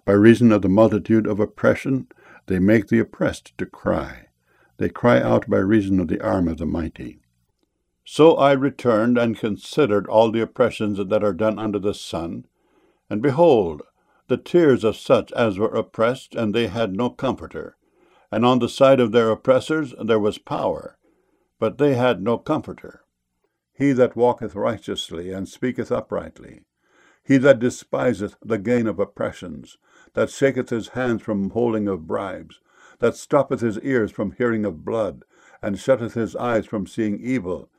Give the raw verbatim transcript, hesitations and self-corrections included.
By reason of the multitude of oppression, they make the oppressed to cry. They cry out by reason of the arm of the mighty. So I returned and considered all the oppressions that are done under the sun, and behold, the tears of such as were oppressed, and they had no comforter. And on the side of their oppressors there was power, but they had no comforter. He that walketh righteously and speaketh uprightly, he that despiseth the gain of oppressions, that shaketh his hands from holding of bribes, that stoppeth his ears from hearing of blood, and shutteth his eyes from seeing evil,